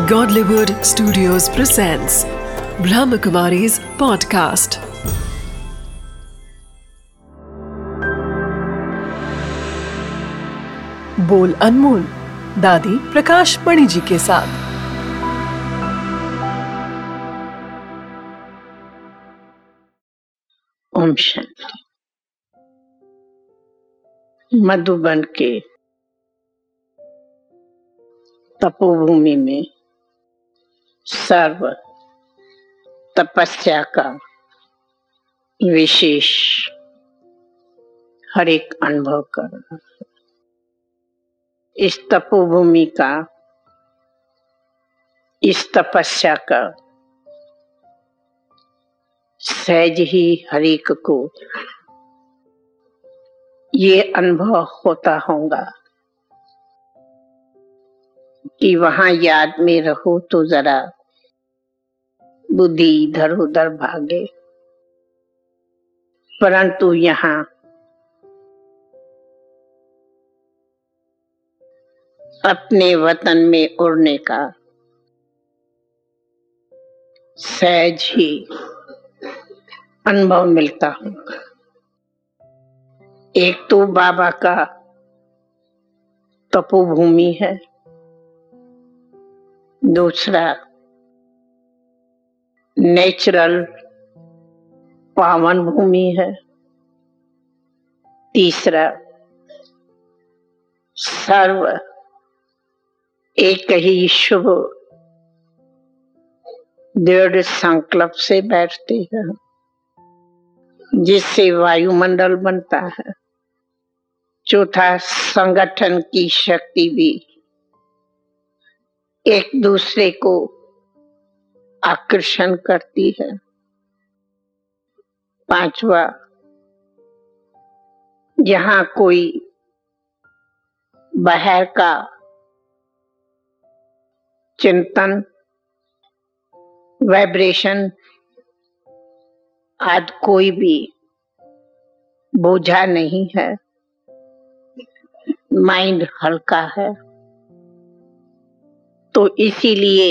Godlywood Studios presents Brahmakumari's podcast. बोल अनमोल दादी प्रकाश मणि जी के साथ। ओम शांति। मधुबन के तपोभूमि में सर्व तपस्या का विशेष हर एक अनुभव करना। इस तपोभूमि का, इस तपस्या का सहज ही हर एक को ये अनुभव होता होगा कि वहां याद में रहो तो जरा बुद्धि इधर उधर भागे, परंतु यहाँ अपने वतन में उड़ने का सहज ही अनुभव मिलता होगा। एक तो बाबा का तपोभूमि है, दूसरा नेचुरल पावन भूमि है, तीसरा सर्व एक ही शुभ दृढ़ संकल्प से बैठते हैं, जिससे वायुमंडल बनता है। चौथा, संगठन की शक्ति भी एक दूसरे को आकर्षण करती है। पांचवा, जहां कोई बाहर का चिंतन, वाइब्रेशन आदि कोई भी बोझा नहीं है, माइंड हल्का है। तो इसीलिए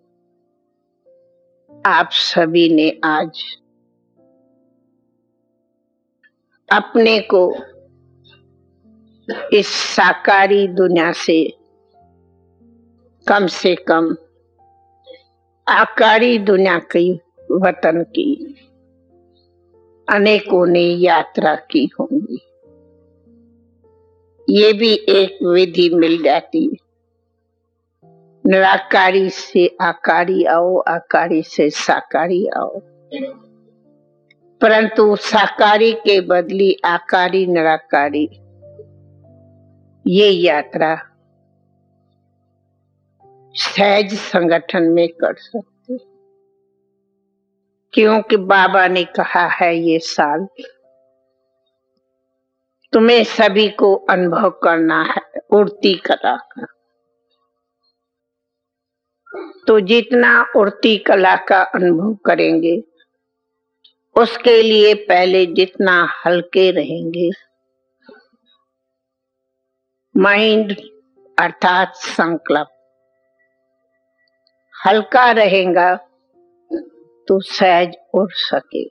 आप सभी ने आज अपने को इस साकारी दुनिया से कम आकारी दुनिया की वतन की अनेकों ने यात्रा की होंगी। ये भी एक विधि मिल जाती, निराकारी से आकारी आओ, आकारी से साकारी आओ। परंतु साकारी के बदली आकारी निराकारी ये यात्रा सहज संगठन में कर सकते, क्योंकि बाबा ने कहा है ये साल तुम्हें सभी को अनुभव करना है उड़ती कला का। तो जितना उड़ती कला का अनुभव करेंगे, उसके लिए पहले जितना हल्के रहेंगे, माइंड अर्थात संकल्प हल्का रहेगा तो सहज उड़ सके।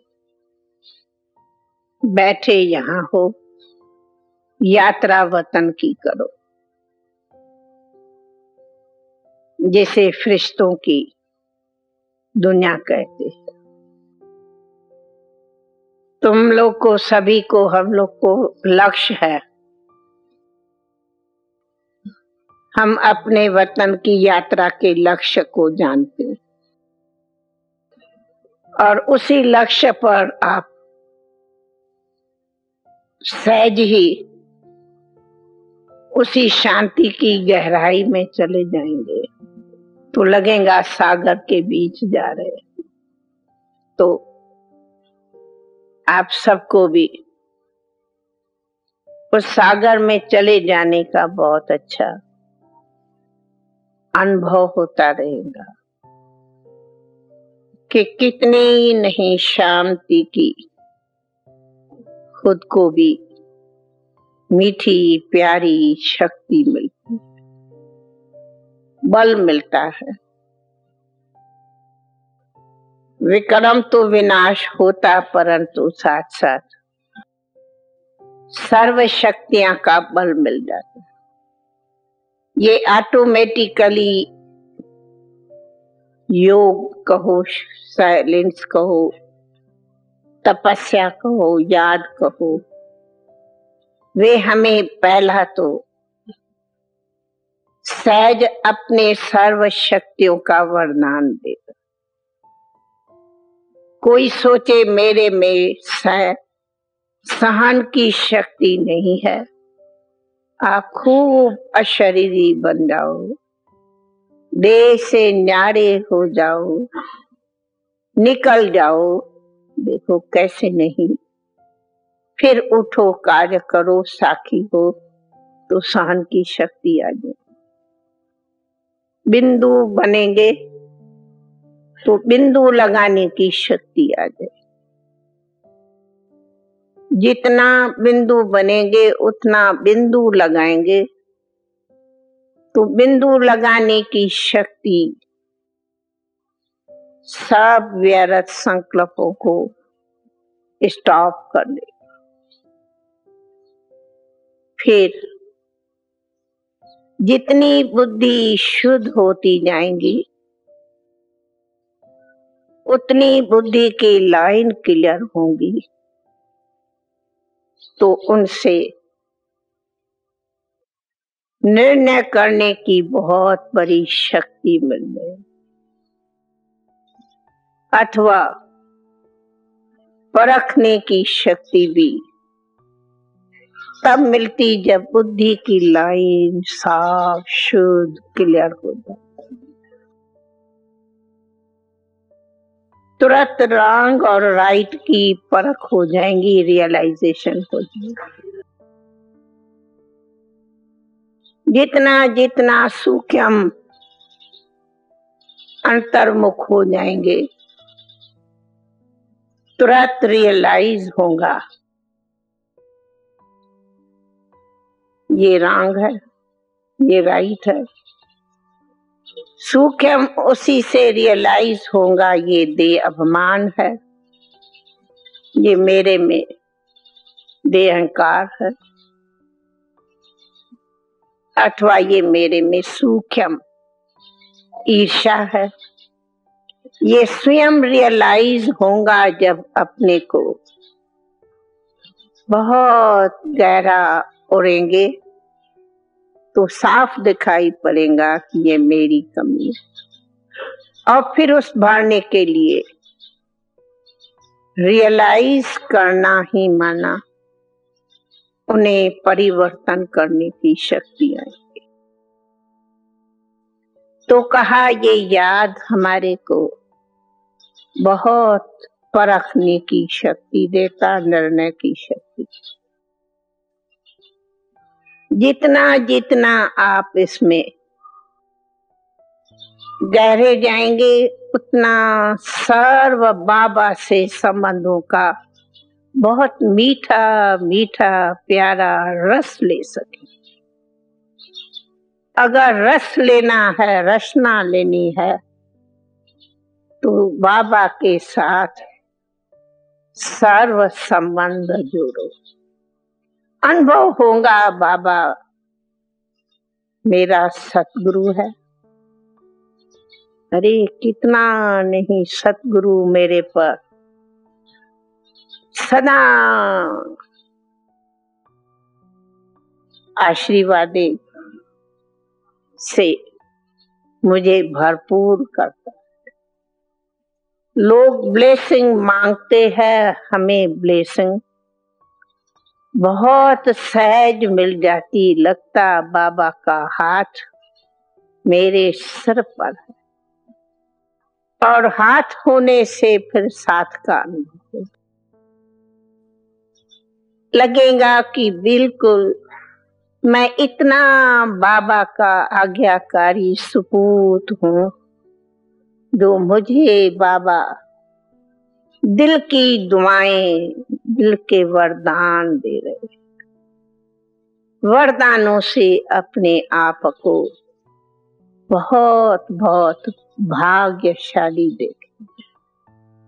बैठे यहाँ हो, यात्रा वतन की करो, जैसे फरिश्तों की दुनिया कहते हैं। तुम लोग को, सभी को, हम लोग को लक्ष्य है, हम अपने वतन की यात्रा के लक्ष्य को जानते हैं और उसी लक्ष्य पर आप सहज ही उसी शांति की गहराई में चले जाएंगे तो लगेगा सागर के बीच जा रहे हैं। तो आप सबको भी उस सागर में चले जाने का बहुत अच्छा अनुभव होता रहेगा कि कितनी नहीं शांति की खुद को भी मीठी प्यारी शक्ति मिलती, बल मिलता है। विक्रम तो विनाश होता, परंतु साथ साथ सर्व शक्तियां का बल मिल जाता। ये ऑटोमेटिकली योग कहो, साइलेंस कहो, तपस्या कहो, याद कहो, वे हमें पहला तो सहज अपने सर्व शक्तियों का वरदान देगा। कोई सोचे मेरे में सहन की शक्ति नहीं है, आप खूब अशरीरी बन जाओ, देह से न्यारे हो जाओ, निकल जाओ, देखो कैसे नहीं। फिर उठो, कार्य करो, साखी हो, तो सहन की शक्ति आ जाए। बिंदु बनेंगे तो बिंदु लगाने की शक्ति आ जाए। जितना बिंदु बनेंगे उतना बिंदु लगाएंगे तो बिंदु लगाने की शक्ति सब व्यर्थ संकल्पों को स्टॉप कर दे। फिर जितनी बुद्धि शुद्ध होती जाएंगी उतनी बुद्धि की लाइन क्लियर होंगी, तो उनसे निर्णय करने की बहुत बड़ी शक्ति मिल गई, अथवा परखने की शक्ति भी तब मिलती जब बुद्धि की लाइन साफ शुद्ध क्लियर हो जाए। तुरंत रॉन्ग और राइट की परख हो जाएंगी, रियलाइजेशन हो जाएगी। जितना जितना सूक्ष्म अंतर्मुख हो जाएंगे तुरंत रियलाइज होगा ये रॉन्ग है, ये राइट है। सूक्ष्म उसी से रियलाइज होगा ये देह अभिमान है, ये मेरे में देह अहंकार है, अथवा ये मेरे में सूक्ष्म ईर्ष्या है। ये स्वयं रियलाइज होगा जब अपने को बहुत गहरा उड़ेंगे तो साफ दिखाई पड़ेगा कि ये मेरी कमी है। और फिर उस भरने के लिए रियलाइज करना ही माना उन्हें परिवर्तन करने की शक्ति आएगी। तो कहा ये याद हमारे को बहुत परखने की शक्ति देता, निर्णय की शक्ति। जितना जितना आप इसमें गहरे जाएंगे उतना सर्व बाबा से संबंधों का बहुत मीठा मीठा प्यारा रस ले सके। अगर रस लेना है, रसना लेनी है, तो बाबा के साथ सर्व संबंध जोड़ो। अनुभव होगा बाबा मेरा सतगुरु है। अरे कितना नहीं सतगुरु मेरे पर सदा आशीर्वाद से मुझे भरपूर करता। लोग ब्लेसिंग मांगते हैं, हमें ब्लेसिंग बहुत सहज मिल जाती। लगता बाबा का हाथ मेरे सिर पर है, और हाथ होने से फिर साथ का अनुभव लगेगा कि बिल्कुल मैं इतना बाबा का आज्ञाकारी सुपूत हूँ, जो मुझे बाबा दिल की दुआएं, दिल के वरदान दे रहे। वरदानों से अपने आप को बहुत बहुत भाग्यशाली देखें।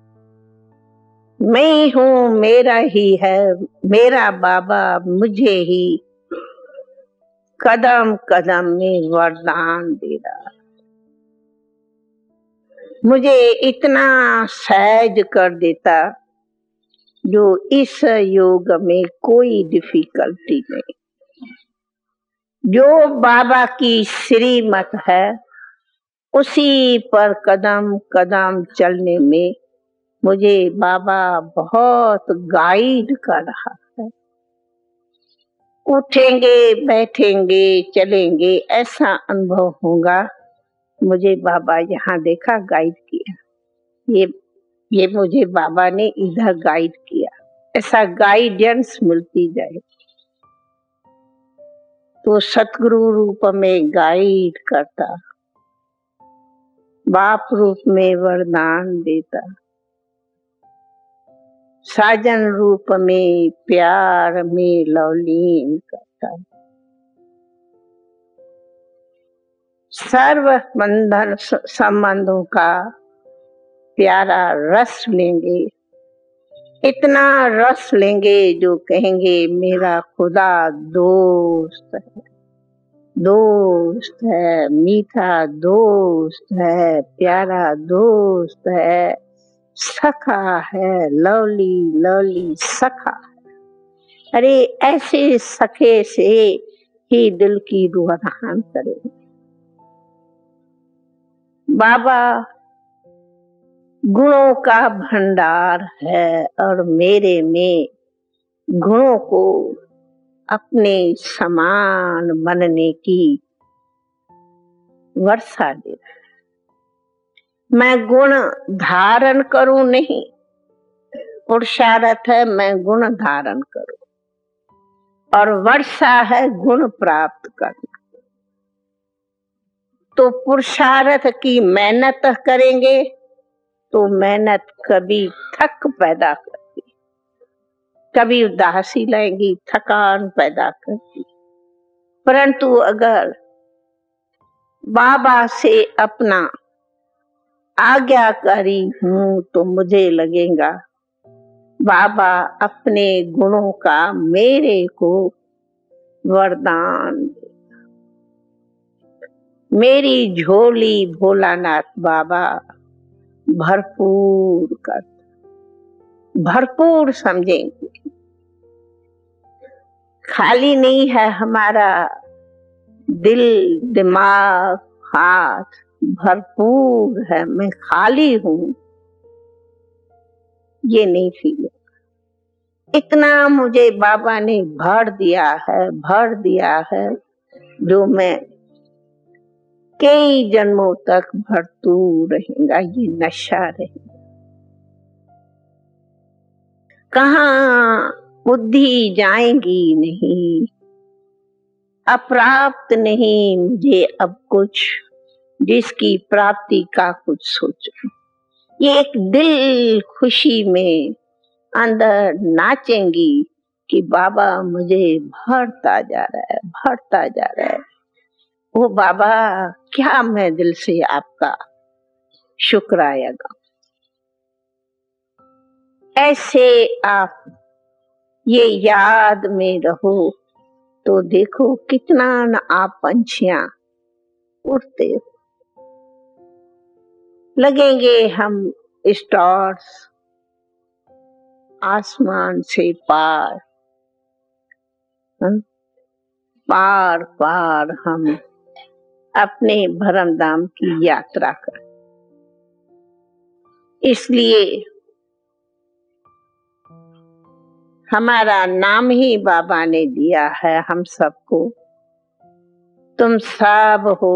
मैं हूँ मेरा ही है, मेरा बाबा मुझे ही कदम कदम में वरदान दे रहा। मुझे इतना सहज कर देता जो इस योग में कोई डिफिकल्टी नहीं। जो बाबा की श्रीमत है उसी पर कदम कदम चलने में मुझे बाबा बहुत गाइड कर रहा है। उठेंगे बैठेंगे चलेंगे ऐसा अनुभव होगा। मुझे बाबा यहाँ देखा गाइड किया, ये मुझे बाबा ने इधर गाइड किया, ऐसा गाइडेंस मिलती जाए तो सतगुरु रूप में गाइड करता, बाप रूप में वरदान देता, साजन रूप में प्यार में लवलीन करता, सर्व बंधन संबंधों का प्यारा रस लेंगे, इतना रस लेंगे जो कहेंगे मेरा खुदा दोस्त है, दोस्त है, मीठा दोस्त है, प्यारा दोस्त है, सखा है, लवली लवली सखा। अरे ऐसे सखे से ही दिल की रूहान करे। बाबा गुणों का भंडार है और मेरे में गुणों को अपने समान बनने की वर्षा दे रहा है। मैं गुण धारण करूं नहीं, पुरुषार्थ है मैं गुण धारण करूं, और वर्षा है गुण प्राप्त करना। तो पुरुषार्थ की मेहनत करेंगे तो मेहनत कभी थक पैदा करती, कभी उदासी लाएगी, थकान पैदा करती। परंतु अगर बाबा से अपना आज्ञाकारी हूं तो मुझे लगेगा बाबा अपने गुणों का मेरे को वरदान। मेरी झोली भोलानाथ बाबा भरपूर कर, भरपूर समझेंगे। खाली नहीं है हमारा दिल दिमाग हाथ, भरपूर है, मैं खाली हूं ये नहीं फील होगा। इतना मुझे बाबा ने भर दिया है, भर दिया है, जो मैं कई जन्मों तक भरपूर रहेगा, ये नशा रहेगा। कहाँ बुद्धि जाएंगी नहीं, अप्राप्त नहीं मुझे अब कुछ जिसकी प्राप्ति का कुछ सोचो। ये एक दिल खुशी में अंदर नाचेंगी कि बाबा मुझे भरता जा रहा है, भरता जा रहा है। ओ बाबा क्या मैं दिल से आपका शुक्राया गाऊं। ऐसे आप ये याद में रहो तो देखो कितना न आप पंछियां उड़ते हो। लगेंगे हम स्टार्स आसमान से पार, पार पार हम अपने भरमधाम की यात्रा कर। इसलिए हमारा नाम ही बाबा ने दिया है हम सबको, तुम सब हो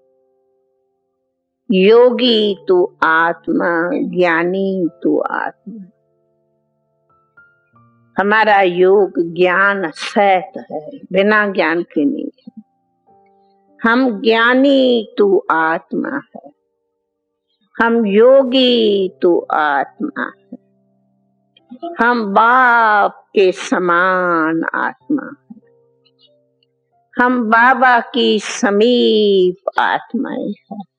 योगी तू आत्मा, ज्ञानी तू आत्मा। हमारा योग ज्ञान सहित है, बिना ज्ञान के नहीं है। हम ज्ञानी तू आत्मा है, हम योगी तू आत्मा है, हम बाप के समान आत्मा है, हम बाबा की समीप आत्माएं हैं।